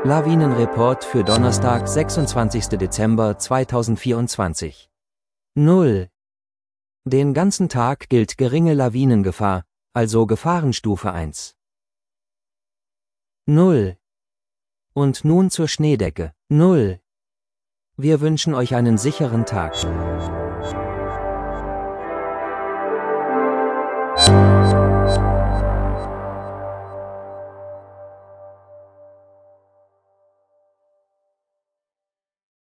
Lawinenreport für Donnerstag, 26. Dezember 2024. 0. Den ganzen Tag gilt geringe Lawinengefahr, also Gefahrenstufe 1. 0. Und nun zur Schneedecke. 0. Wir wünschen euch einen sicheren Tag.